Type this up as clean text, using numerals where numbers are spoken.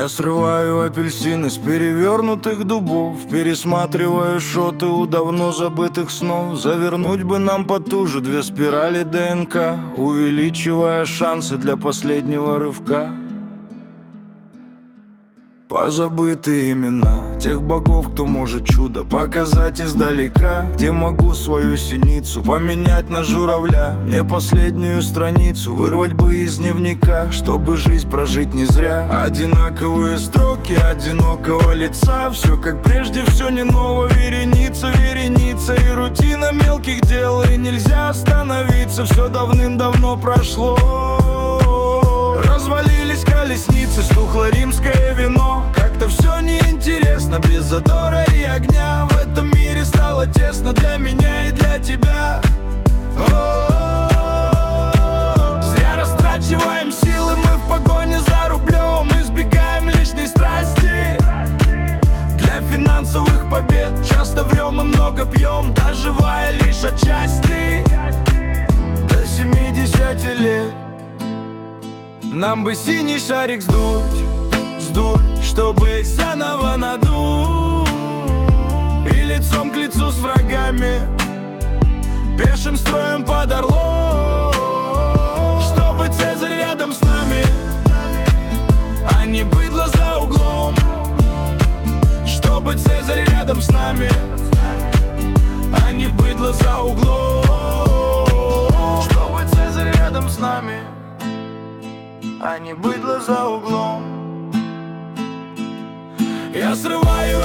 Я срываю апельсины с перевернутых дубов, пересматриваю шоты у давно забытых снов. Завернуть бы нам потуже 2 спирали ДНК, увеличивая шансы для последнего рывка. Позабытые имена тех богов, кто может чудо показать издалека, где могу свою синицу поменять на журавля. Мне последнюю страницу вырвать бы из дневника, чтобы жизнь прожить не зря. Одинаковые строки одинокого лица, все как прежде, все не ново. Вереница, вереница и рутина мелких дел, и нельзя остановиться, все давным-давно прошло. Развалились колесницы, стухло римское вино. Как-то все неинтересно без задора и огня. В этом мире стало тесно для меня и для тебя. Зря растрачиваем силы мы в погоне за рублем, избегаем лишней страсти. Для финансовых побед часто врем и много пьем, доживая лишь отчасти. До 70 лет нам бы синий шарик сдуть, чтобы заново надуть. И лицом к лицу с врагами пешим строем под Орлом. Чтобы Цезарь рядом с нами, а не быдло за углом. Чтобы Цезарь рядом с нами, а не быдло за углом. Чтобы Цезарь рядом с нами, а не быдло за углом. Я срываю